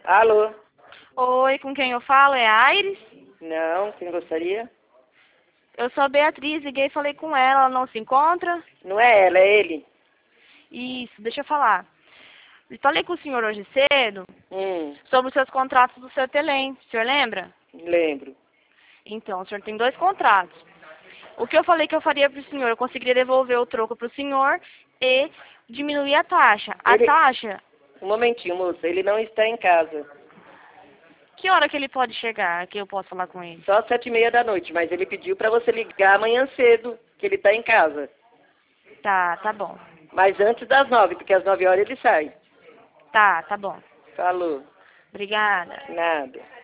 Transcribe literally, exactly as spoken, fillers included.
Alô? Oi, com quem eu falo? É a Aires? Não, quem gostaria? Eu sou a Beatriz, liguei e falei com ela, ela não se encontra? Não é ela, é ele. Isso, deixa eu falar. Eu falei com o senhor hoje cedo Hum, sobre os seus contratos do seu Telém, o senhor lembra? lembro. Então, o senhor tem dois contratos. O que eu falei que eu faria para o senhor, eu conseguiria devolver o troco para o senhor e diminuir a taxa. A Ele... taxa, Um momentinho, moça, ele não está em casa. que hora que ele pode chegar, que eu posso falar com ele? Só sete e meia da noite, mas ele pediu para você ligar amanhã cedo, que ele está em casa. Tá, tá bom. Mas antes das nove, porque às nove horas ele sai. Tá, tá bom. Falou. Obrigada. Nada.